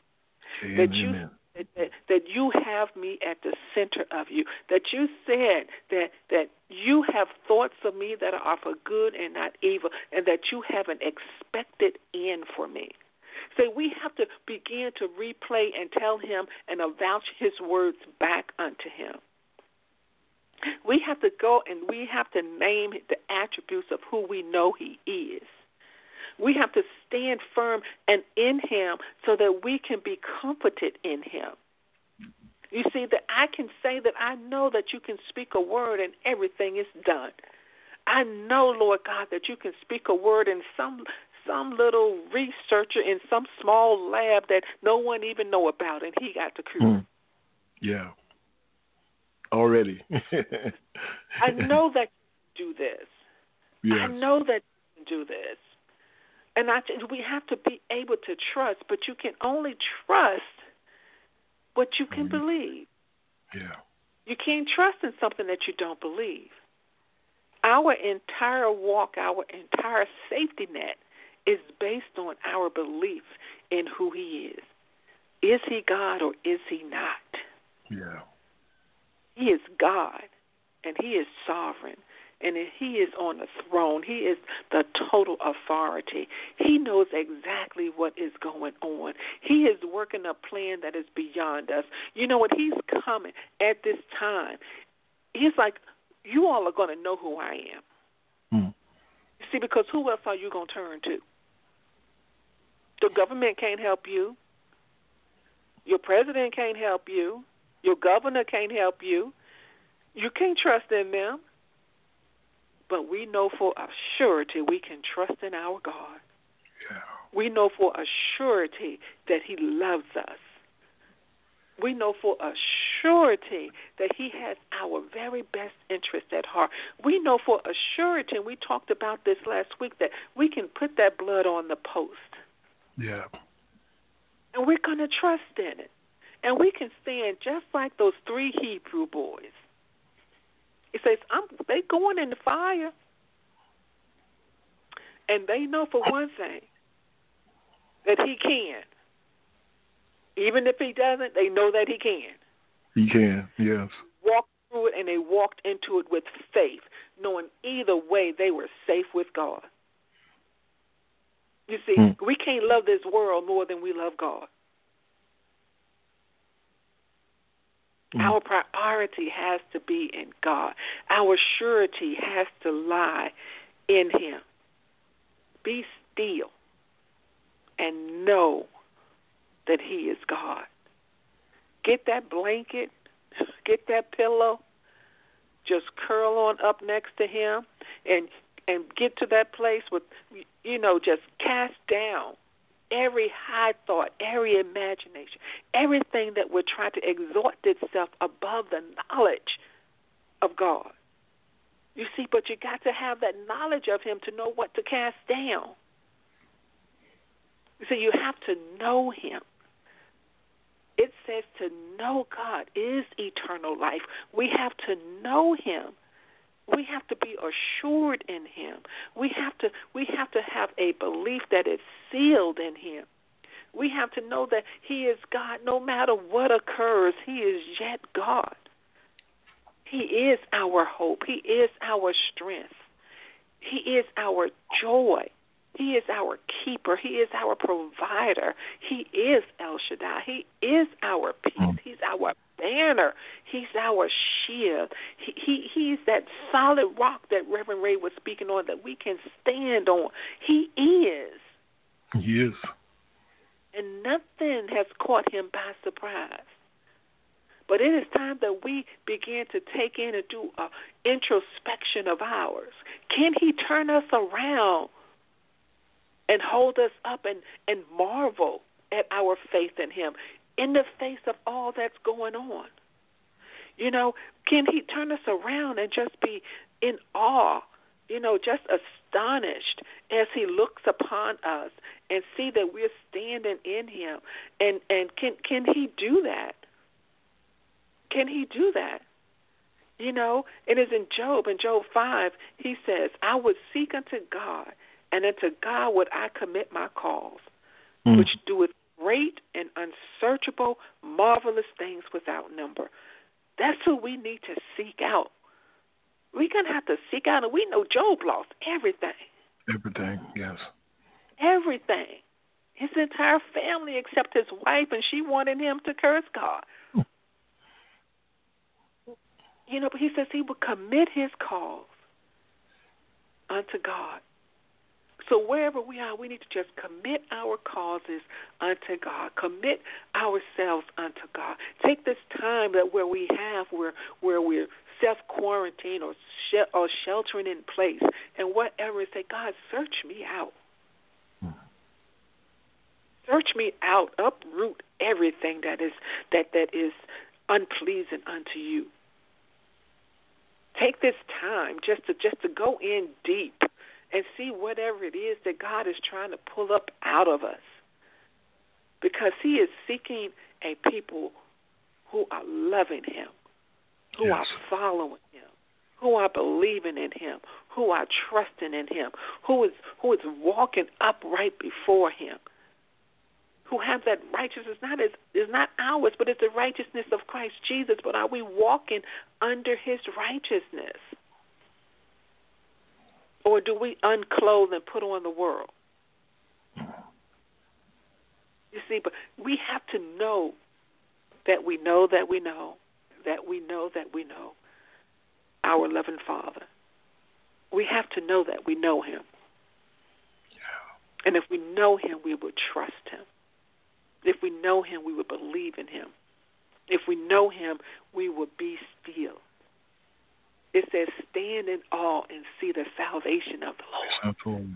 that you have me at the center of you, that you said that you have thoughts of me that are for good and not evil, and that you have an expected end for me. So we have to begin to replay and tell him and avouch his words back unto him. We have to go and we have to name the attributes of who we know he is. We have to stand firm and in him so that we can be comforted in him. You see, that I can say that I know that you can speak a word and everything is done. I know, Lord God, that you can speak a word and some little researcher in some small lab that no one even know about, and he got the cure. Yeah. Already. I know that you can do this. Yes. I know that you can do this. And we have to be able to trust, but you can only trust what you can believe. Yeah. You can't trust in something that you don't believe. Our entire walk, our entire safety net is based on our belief in who he is. Is he God or is he not? Yeah. He is God, and he is sovereign. And he is on the throne. He is the total authority. He knows exactly what is going on. He is working a plan that is beyond us. You know what? He's coming at this time. He's like, you all are going to know who I am. See, because who else are you going to turn to? The government can't help you. Your president can't help you. Your governor can't help you. You can't trust in them. But we know for a surety we can trust in our God. Yeah. We know for a surety that he loves us. We know for a surety that he has our very best interest at heart. We know for a surety, and we talked about this last week, that we can put that blood on the post. Yeah. And we're going to trust in it. And we can stand just like those 3 Hebrew boys. It says, they going in the fire. And they know for one thing that he can. Even if he doesn't, they know that he can. He can, yes. Walk through it, and they walked into it with faith, knowing either way they were safe with God. You see, we can't love this world more than we love God. Our priority has to be in God. Our surety has to lie in him. Be still and know that he is God. Get that blanket, get that pillow, just curl on up next to him and get to that place with, just cast down every high thought, every imagination, everything that would try to exalt itself above the knowledge of God. You see, but you got to have that knowledge of him to know what to cast down. So you have to know him. It says to know God is eternal life. We have to know him. We have to be assured in him. We have to have a belief that is sealed in him. We have to know that he is God no matter what occurs. He is yet God. He is our hope. He is our strength. He is our joy. He is our keeper. He is our provider. He is El Shaddai. He is our peace. He's our banner. He's our shield. He's that solid rock that Reverend Ray was speaking on that we can stand on. He is. He is. And nothing has caught him by surprise. But it is time that we begin to take in and do an introspection of ours. Can he turn us around and hold us up and marvel at our faith in him in the face of all that's going on? You know, can he turn us around and just be in awe, you know, just astonished as he looks upon us and see that we're standing in him? And can he do that? Can he do that? You know, it is in Job 5, he says, I would seek unto God, and unto God would I commit my cause, which doeth great and unsearchable, marvelous things without number. That's who we need to seek out. We're going to have to seek out, and we know Job lost everything. Everything, yes. Everything. His entire family except his wife, and she wanted him to curse God. You know, but he says he will commit his cause unto God. So wherever we are, we need to just commit our causes unto God. Commit ourselves unto God. Take this time that where we're self-quarantined or sheltering in place and whatever, and say, God, search me out. Search me out. Uproot everything that is unpleasing unto you. Take this time just to go in deep and see whatever it is that God is trying to pull up out of us. Because he is seeking a people who are loving him, who are following him, who are believing in him, who are trusting in him, who is walking upright before him, who have that righteousness is not ours, but it's the righteousness of Christ Jesus. But are we walking under his righteousness? Or do we unclothe and put on the world? You see, but we have to know that we know that we know that we know that we know our loving Father. We have to know that we know him. And if we know him, we will trust him. If we know him, we will believe in him. If we know him, we will be still. It says, stand in awe and see the salvation of the Lord.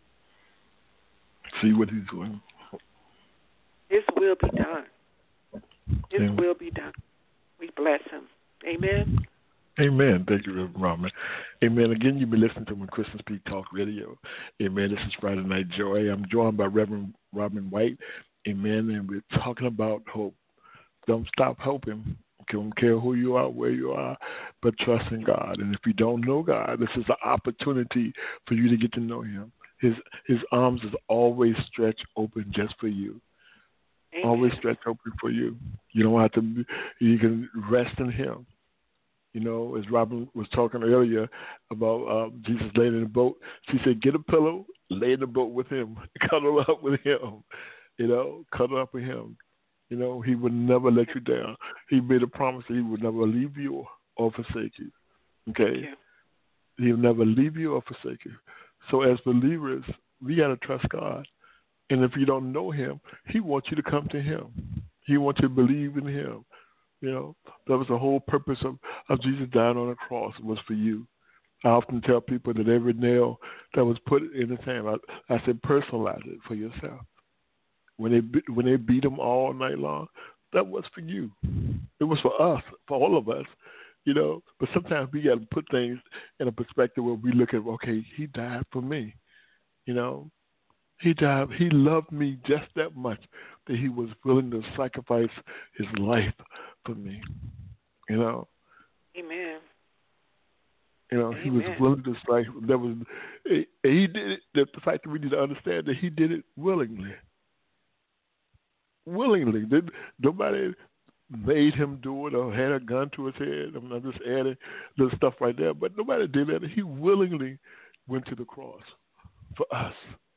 See what he's doing. His will be done. His will be done. We bless him. Amen. Amen. Thank you, Reverend Robin. Amen. Again, you've been listening to When Christians Speak Talk Radio. Amen. This is Friday Night Joy. I'm joined by Reverend Robin White. Amen. And we're talking about hope. Don't stop hoping. Don't care who you are, where you are, but trust in God. And if you don't know God, this is an opportunity for you to get to know him. His arms is always stretched open just for you. Amen. Always stretched open for you. You don't have to, you can rest in him. You know, as Robin was talking earlier about Jesus laying in the boat, she said, get a pillow, lay in the boat with him, cuddle up with him. You know, cuddle up with him. You know, he would never let you down. He made a promise that he would never leave you or forsake you. Okay? He'll never leave you or forsake you. So as believers, we got to trust God. And if you don't know him, he wants you to come to him. He wants you to believe in him. You know, that was the whole purpose of Jesus dying on the cross, was for you. I often tell people that every nail that was put in his hand, I said personalize it for yourself. When they beat him all night long, that was for you. It was for us, for all of us, you know. But sometimes we got to put things in a perspective where we look at, okay, he died for me, you know. He died. He loved me just that much that he was willing to sacrifice his life for me, you know. Amen. You know, he was willing to like there was he did it. The fact that we need to understand that he did it willingly. Willingly. Nobody made him do it or had a gun to his head. I'm not just adding little stuff right there, but nobody did that. He willingly went to the cross for us.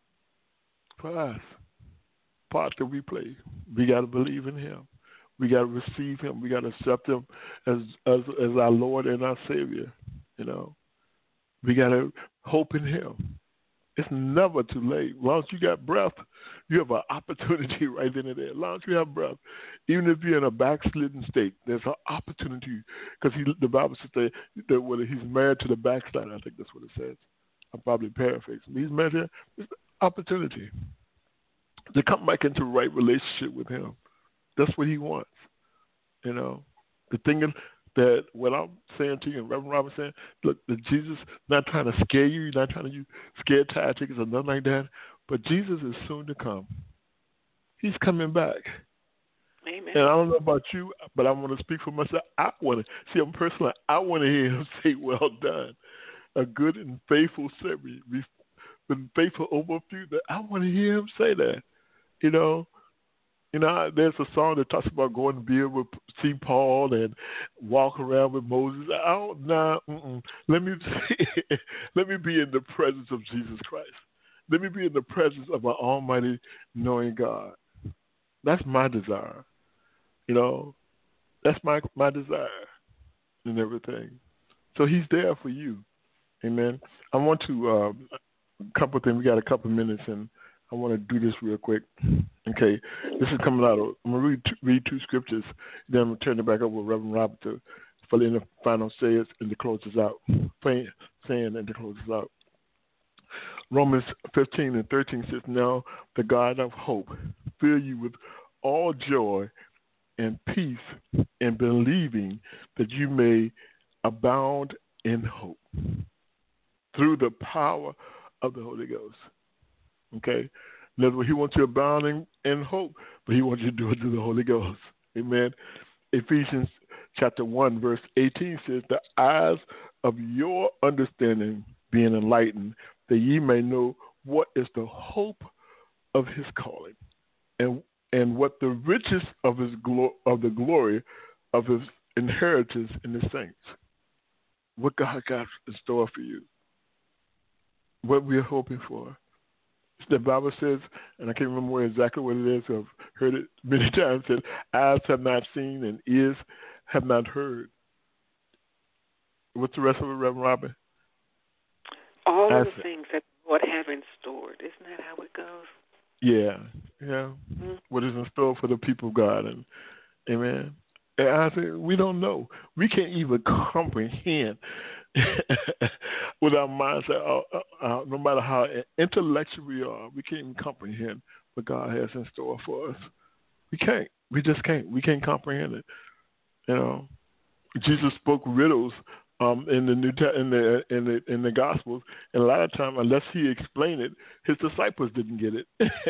For us. Part that we play. We got to believe in him. We got to receive him. We got to accept him as our Lord and our Savior. You know, we got to hope in him. It's never too late. As long as you got breath, you have an opportunity right then and there. As long as you have breath, even if you're in a backslidden state, there's an opportunity. Because the Bible says that whether he's married to the backslider, I think that's what it says. I'm probably paraphrasing. He's married to it's an opportunity to come back into the right relationship with him. That's what he wants. You know, the thing is that what I'm saying to you, and Reverend Robert saying, look, that Jesus not trying to scare you, he's not trying to use scare tactics or nothing like that, but Jesus is soon to come. He's coming back. Amen. And I don't know about you, but I want to speak for myself. I want to hear him say, well done, a good and faithful servant, been faithful over a few. I want to hear him say that. You know, there's a song that talks about going to be able to see Paul and walk around with Moses. Let me be in the presence of Jesus Christ. Let me be in the presence of an almighty, knowing God. That's my desire. You know, that's my desire and everything. So he's there for you. Amen. I want to, a couple of things. We got a couple of minutes, and I want to do this real quick. Okay, this is coming out of, I'm going to read two scriptures, then I'm going to turn it back over to Reverend Robert to fill in the final says and to close us out. Saying and to close us out. Romans 15:13 says, now the God of hope fill you with all joy and peace in believing that you may abound in hope through the power of the Holy Ghost. Okay? In other words, he wants you abounding in hope, but he wants you to do it through the Holy Ghost. Amen. Ephesians chapter 1, verse 18 says, the eyes of your understanding being enlightened, that ye may know what is the hope of his calling, and what the riches of the glory of his inheritance in the saints. What God got in store for you. What we are hoping for. The Bible says, and I can't remember exactly what it is, I've heard it many times, that eyes have not seen and ears have not heard. What's the rest of it, Reverend Robin? All of the things that the Lord have in store. Isn't that how it goes? Yeah. Mm-hmm. What is in store for the people of God. And amen. And I say, we don't know. We can't even comprehend with our minds, no matter how intellectual we are, we can't even comprehend what God has in store for us. We can't. We just can't. We can't comprehend it. You know, Jesus spoke riddles in the Gospels, and a lot of times, unless he explained it, his disciples didn't get it.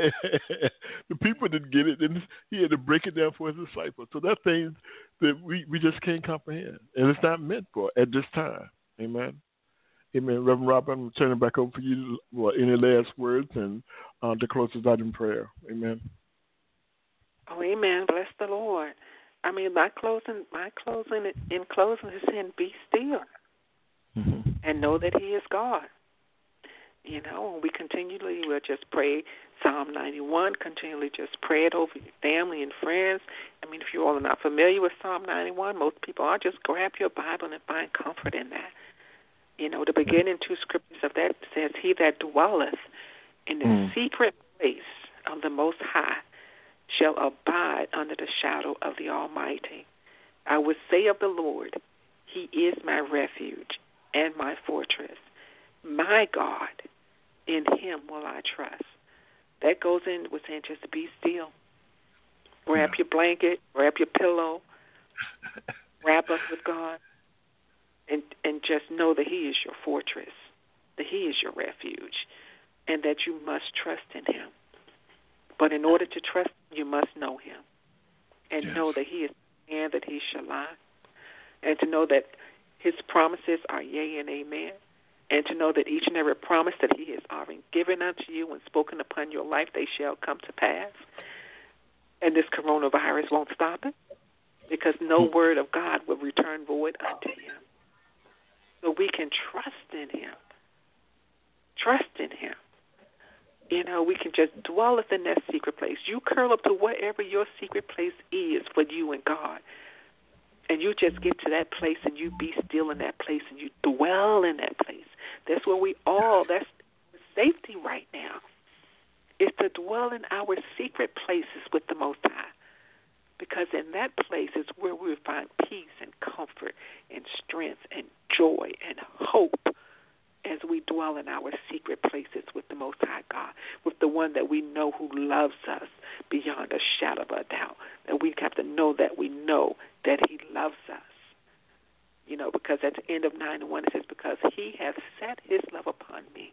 The people didn't get it, and he had to break it down for his disciples. So that's things that we just can't comprehend, and it's not meant for at this time. Amen. Amen. Reverend Robert, I'm turning it back over for you. Any last words and to close us out in prayer. Amen. Oh, amen. Bless the Lord. I mean, my closing is saying, be still and know that he is God. You know, we continually will just pray Psalm 91, continually just pray it over your family and friends. I mean, if you all are not familiar with Psalm 91, most people are, just grab your Bible and find comfort in that. You know, the beginning two scriptures of that says, he that dwelleth in the secret place of the Most High shall abide under the shadow of the Almighty. I would say of the Lord, he is my refuge and my fortress. My God, in him will I trust. That goes in with saying just be still. Grab your blanket, grab your pillow, wrap up with God, and just know that he is your fortress, that he is your refuge, and that you must trust in him. But in order to trust him, you must know him and know that he is the man that he shall lie, and to know that His promises are yea and amen. And to know that each and every promise that He has already given unto you and spoken upon your life, they shall come to pass. And this coronavirus won't stop it, because no word of God will return void unto Him. So we can trust in Him. Trust in Him. You know, we can just dwell in that secret place. You curl up to whatever your secret place is for you and God. And you just get to that place and you be still in that place and you dwell in that place. That's where that's safety right now, is to dwell in our secret places with the Most High. Because in that place is where we will find peace and comfort and strength and joy and hope as we dwell in our secret places with the Most High God, with the one that we know who loves us beyond a shadow of a doubt. That we have to know that we know that He loves us. You know, because at the end of 9:1 it says, because He has set His love upon me.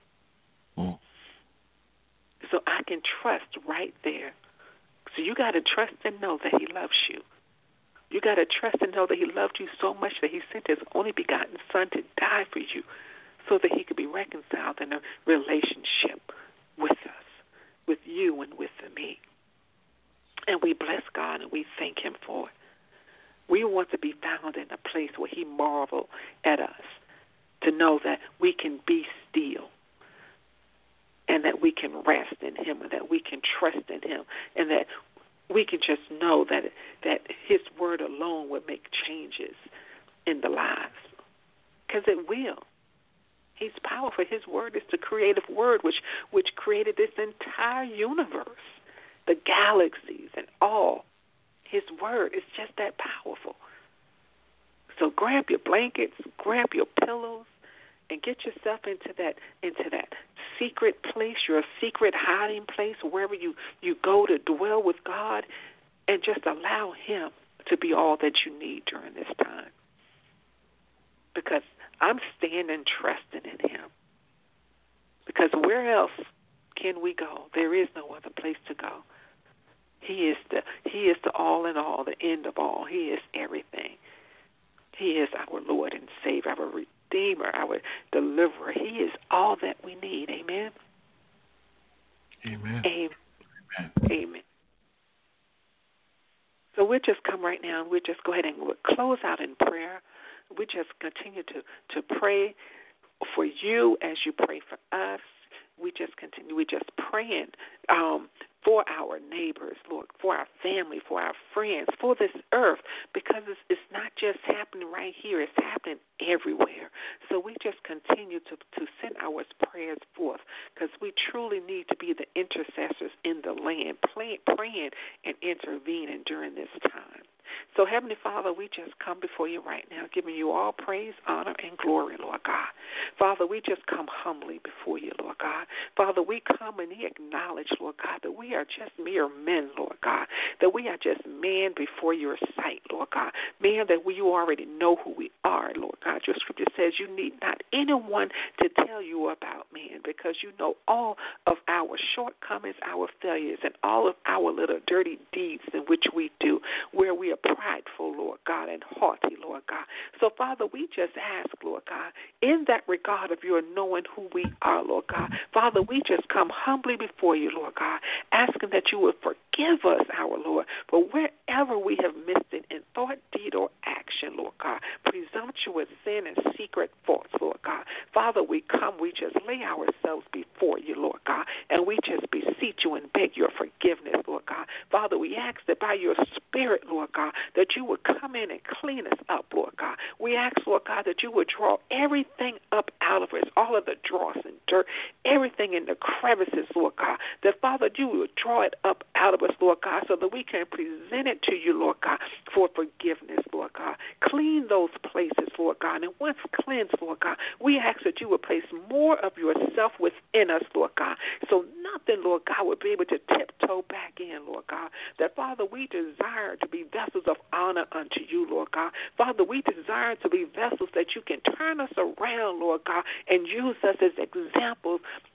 So I can trust right there. So you got to trust and know that He loves you. You got to trust and know that He loved you so much that He sent His only begotten Son to die for you so that He could be reconciled in a relationship with us, with you and with me. And we bless God and we thank Him for it. We want to be found in a place where He marveled at us, to know that we can be still and that we can rest in Him and that we can trust in Him and that we can just know that His word alone will make changes in the lives. Because it will. He's powerful. His word is the creative word which created this entire universe, the galaxies and all. His word is just that powerful. So grab your blankets, grab your pillows, and get yourself into that secret place, your secret hiding place, wherever you go to dwell with God, and just allow Him to be all that you need during this time. Because I'm standing trusting in Him. Because where else can we go? There is no other place to go. He is the all in all, the end of all. He is everything. He is our Lord and Savior, our Redeemer, our Deliverer. He is all that we need. Amen? Amen. Amen. Amen. So we'll just come right now and we'll just go ahead and we'll close out in prayer. We just continue to pray for you as you pray for us. We just praying for our neighbors, Lord, for our family, for our friends, for this earth, because it's not just happening right here, it's happening everywhere. So we just continue to send our prayers forth, because we truly need to be the intercessors in the land, praying and intervening during this time. So, Heavenly Father, we just come before you right now, giving you all praise, honor, and glory, Lord God. Father, we just come humbly before you, Lord God. Father, we come and we acknowledge, Lord God, that we are just mere men, Lord God, that we are just men before your sight, Lord God. Man, that you already know who we are, Lord God. Your scripture says you need not anyone to tell you about man, because you know all of our shortcomings, our failures, and all of our little dirty deeds in which we do, where we are prideful, Lord God, and haughty, Lord God. So, Father, we just ask, Lord God, in that regard of your knowing who we are, Lord God, Father, we just come humbly before you, Lord God, asking that you would forgive us, our Lord, for wherever we have missed it in thought, deed, or action, Lord God, presumptuous sin and secret faults, Lord God. Father, we just lay ourselves before you, Lord God, and we just beseech you and beg your forgiveness, Lord God. Father, we ask that by your Spirit, Lord God, that you would come in and clean us up, Lord God. We ask, Lord God, that you would draw everything up out of us, all of the dross and dirt, everything in the crevices, Lord God, that, Father, you would draw it up out of us, Lord God, so that we can present it to you, Lord God, for forgiveness, Lord God. Clean those places, Lord God, and once cleansed, Lord God, we ask that you would place more of yourself within us, Lord God, so nothing, Lord God, would be able to tiptoe back in, Lord God, that, Father, we desire to be vessels of honor unto you, Lord God. Father, we desire to be vessels that you can turn us around, Lord God, and use us as examples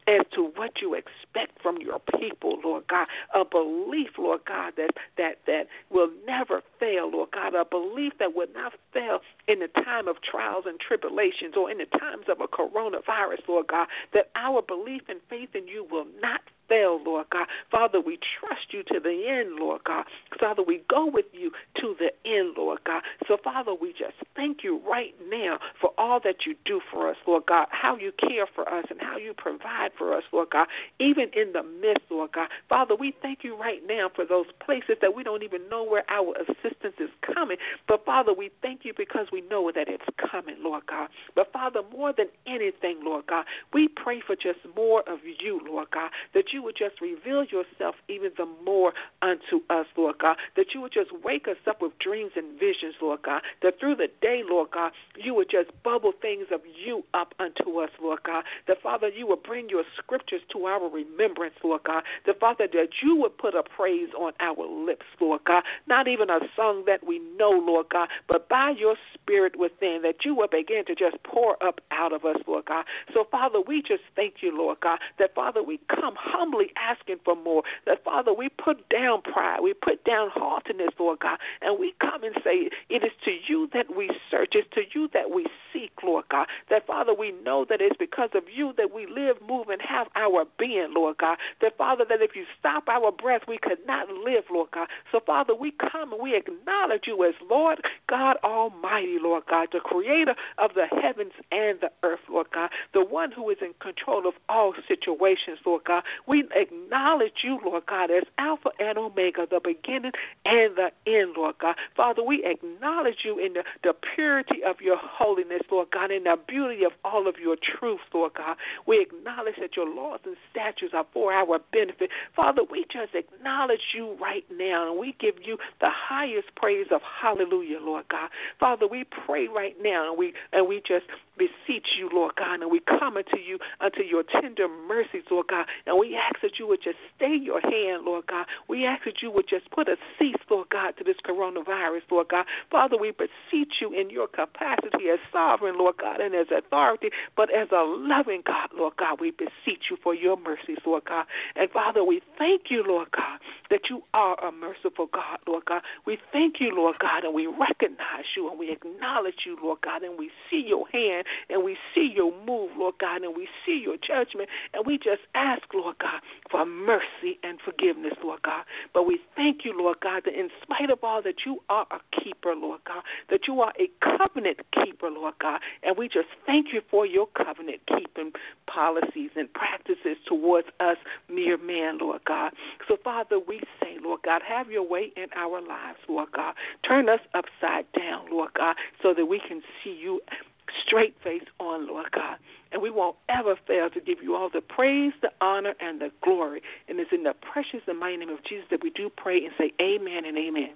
as to what you expect from your people, Lord God. A belief, Lord God, that will never fail, Lord God. A belief that will not fail in the time of trials and tribulations or in the times of a coronavirus, Lord God, that our belief and faith in you will not fail, Lord God. Father, we trust you to the end, Lord God. Father, we go with you to the end, Lord God. So, Father, we just thank you right now for all that you do for us, Lord God, how you care for us and how you provide for us, Lord God, even in the midst, Lord God. Father, we thank you right now for those places that we don't even know where our assistance is coming. But, Father, we thank you because we know that it's coming, Lord God. But, Father, more than anything, Lord God, we pray for just more of you, Lord God, that you would just reveal yourself even the more unto us, Lord God, that you would just wake us up with dreams and visions, Lord God, that through the day, Lord God, you would just bubble things of you up unto us, Lord God, that, Father, you would bring your scriptures to our remembrance, Lord God, that, Father, that you would put a praise on our lips, Lord God, not even a song that we know, Lord God, but by your spirit within, that you would begin to just pour up out of us, Lord God. So, Father, we just thank you, Lord God, that, Father, we come humbly asking for more, that, Father, we put down pride, we put down haughtiness, Lord God, and we come and say it is to you that we search, it's to you that we seek, Lord God, that, Father, we know that it's because of you that we live, move, and have our being, Lord God, that, Father, that if you stop our breath, we could not live, Lord God. So, Father, we come and we acknowledge you as Lord God Almighty, Lord God, the creator of the heavens and the earth, Lord God, the one who is in control of all situations, Lord God. We acknowledge you, Lord God, as Alpha and Omega, the beginning and the end, Lord God. Father, we acknowledge you in the purity of your holiness, Lord God, in the beauty of all of your truth, Lord God. We acknowledge that your laws and statutes are for our benefit. Father, we just acknowledge you right now, and we give you the highest praise of hallelujah, Lord God. Father, we pray right now, and we just beseech you, Lord God, and we come unto you, unto your tender mercies, Lord God, and we ask that you would just stay your hand, Lord God. We ask that you would just put a cease, Lord God, to this coronavirus, Lord God. Father, we beseech you in your capacity as sovereign, Lord God, and as authority, but as a loving God, Lord God, we beseech you for your mercies, Lord God. And Father, we thank you, Lord God, that you are a merciful God, Lord God. We thank you, Lord God, and we recognize you and we acknowledge you, Lord God, and we see your hand and we see your move, Lord God, and we see your judgment, and we just ask, Lord God, for mercy and forgiveness, Lord God. But we thank you, Lord God, that in spite of all that you are a keeper, Lord God, that you are a covenant keeper, Lord God, and we just thank you for your covenant keeping policies and practices towards us, mere man, Lord God. So, Father, we say, Lord God, have your way in our lives, Lord God. Turn us upside down, Lord God, so that we can see you straight face on, Lord God. And we won't ever fail to give you all the praise, the honor, and the glory. And it's in the precious and mighty name of Jesus that we do pray and say amen and amen.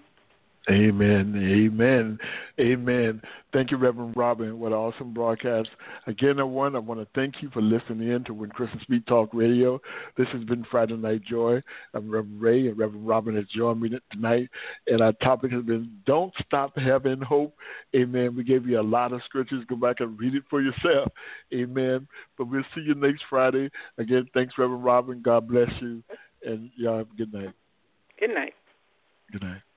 Amen, amen, amen. Thank you, Reverend Robin. What an awesome broadcast. Again, I want to thank you for listening in to When Christians Speak Talk Radio. This has been Friday Night Joy. I'm Reverend Ray, and Reverend Robin has joined me tonight. And our topic has been Don't Stop Having Hope. Amen. We gave you a lot of scriptures. Go back and read it for yourself. Amen. But we'll see you next Friday. Again, thanks, Reverend Robin. God bless you. And y'all have a good night. Good night. Good night.